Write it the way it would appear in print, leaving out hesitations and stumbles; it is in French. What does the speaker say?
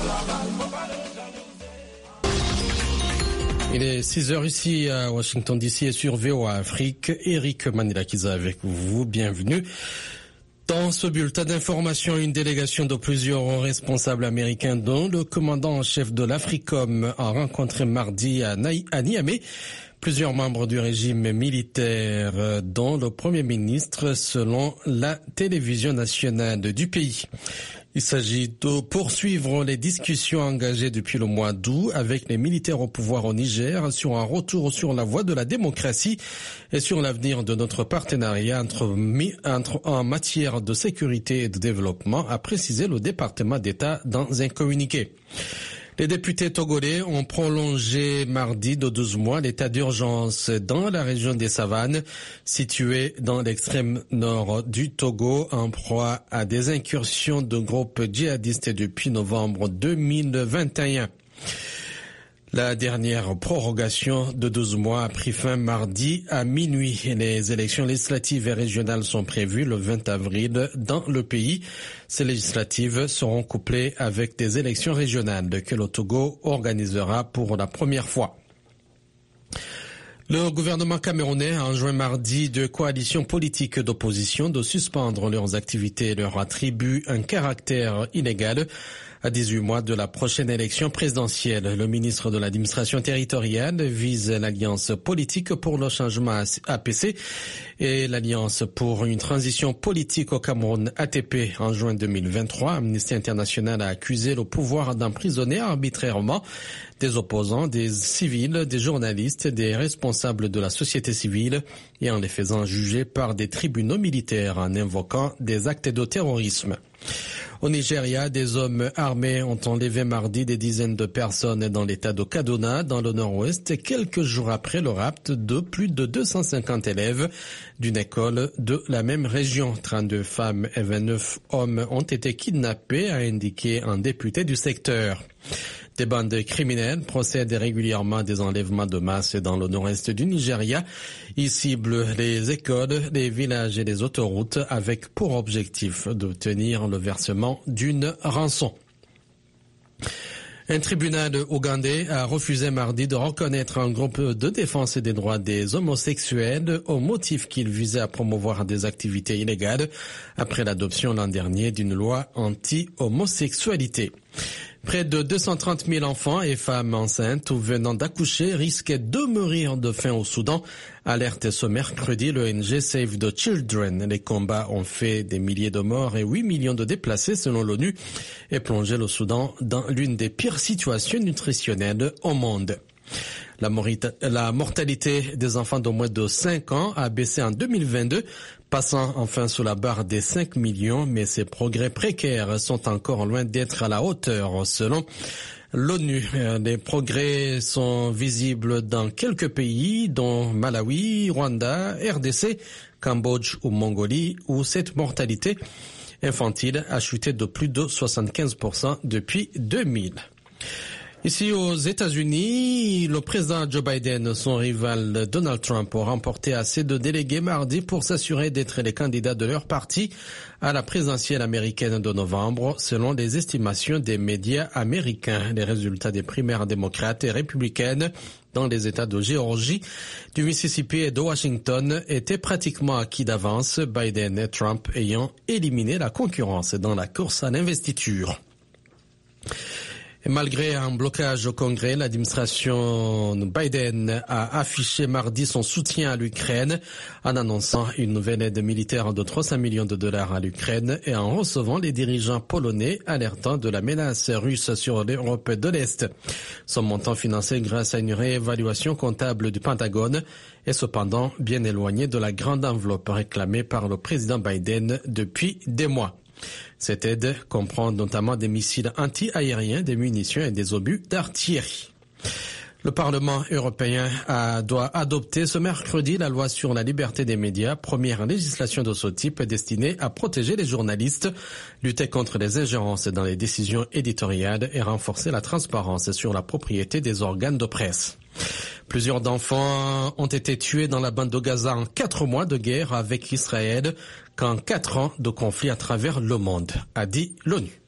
Il est 6h ici à Washington DC et sur VOA Afrique. Eric Manilakiza avec vous. Bienvenue. Dans ce bulletin d'information, une délégation de plusieurs responsables américains, dont le commandant en chef de l'Africom, a rencontré mardi à Niamey plusieurs membres du régime militaire, dont le Premier ministre, selon la télévision nationale du pays. Il s'agit de poursuivre les discussions engagées depuis le mois d'août avec les militaires au pouvoir au Niger sur un retour sur la voie de la démocratie et sur l'avenir de notre partenariat en matière de sécurité et de développement, a précisé le département d'État dans un communiqué. Les députés togolais ont prolongé mardi de 12 mois l'état d'urgence dans la région des Savanes, située dans l'extrême nord du Togo, en proie à des incursions de groupes djihadistes depuis novembre 2021. La dernière prorogation de 12 mois a pris fin mardi à minuit. Les élections législatives et régionales sont prévues le 20 avril dans le pays. Ces législatives seront couplées avec des élections régionales que le Togo organisera pour la première fois. Le gouvernement camerounais a enjoint mardi deux coalitions politiques d'opposition de suspendre leurs activités et leur attribue un caractère illégal à 18 mois de la prochaine élection présidentielle. Le ministre de l'administration territoriale vise l'Alliance politique pour le changement APC et l'Alliance pour une transition politique au Cameroun ATP. En juin 2023, Amnesty International a accusé le pouvoir d'emprisonner arbitrairement des opposants, des civils, des journalistes, des responsables de la société civile et en les faisant juger par des tribunaux militaires en invoquant des actes de terrorisme. Au Nigeria, des hommes armés ont enlevé mardi des dizaines de personnes dans l'état de Kaduna, dans le nord-ouest, quelques jours après le rapt de plus de 250 élèves d'une école de la même région. 32 femmes et 29 hommes ont été kidnappés, a indiqué un député du secteur. Des bandes criminelles procèdent régulièrement à des enlèvements de masse dans le nord-est du Nigeria. Ils ciblent les écoles, les villages et les autoroutes avec pour objectif d'obtenir le versement d'une rançon. Un tribunal ougandais a refusé mardi de reconnaître un groupe de défense des droits des homosexuels au motif qu'il visait à promouvoir des activités illégales après l'adoption l'an dernier d'une loi anti-homosexualité. Près de 230 000 enfants et femmes enceintes ou venant d'accoucher risquaient de mourir de faim au Soudan, alerte ce mercredi l'ONG Save the Children. Les combats ont fait des milliers de morts et 8 millions de déplacés selon l'ONU et plongé le Soudan dans l'une des pires situations nutritionnelles au monde. La mortalité des enfants de moins de 5 ans a baissé en 2022, passant enfin sous la barre des 5 millions, mais ces progrès précaires sont encore loin d'être à la hauteur, selon l'ONU. Les progrès sont visibles dans quelques pays, dont Malawi, Rwanda, RDC, Cambodge ou Mongolie, où cette mortalité infantile a chuté de plus de 75% depuis 2000. Ici aux États-Unis, le président Joe Biden et son rival Donald Trump ont remporté assez de délégués mardi pour s'assurer d'être les candidats de leur parti à la présidentielle américaine de novembre, selon les estimations des médias américains. Les résultats des primaires démocrates et républicaines dans les États de Géorgie, du Mississippi et de Washington étaient pratiquement acquis d'avance, Biden et Trump ayant éliminé la concurrence dans la course à l'investiture. Et malgré un blocage au Congrès, l'administration Biden a affiché mardi son soutien à l'Ukraine en annonçant une nouvelle aide militaire de 300 millions de dollars à l'Ukraine et en recevant les dirigeants polonais alertant de la menace russe sur l'Europe de l'Est. Son montant financé grâce à une réévaluation comptable du Pentagone est cependant bien éloigné de la grande enveloppe réclamée par le président Biden depuis des mois. Cette aide comprend notamment des missiles anti-aériens, des munitions et des obus d'artillerie. Le Parlement européen doit adopter ce mercredi la loi sur la liberté des médias, première législation de ce type destinée à protéger les journalistes, lutter contre les ingérences dans les décisions éditoriales et renforcer la transparence sur la propriété des organes de presse. Plusieurs d'enfants ont été tués dans la bande de Gaza en 4 mois de guerre avec Israël qu'en 4 ans de conflit à travers le monde, a dit l'ONU.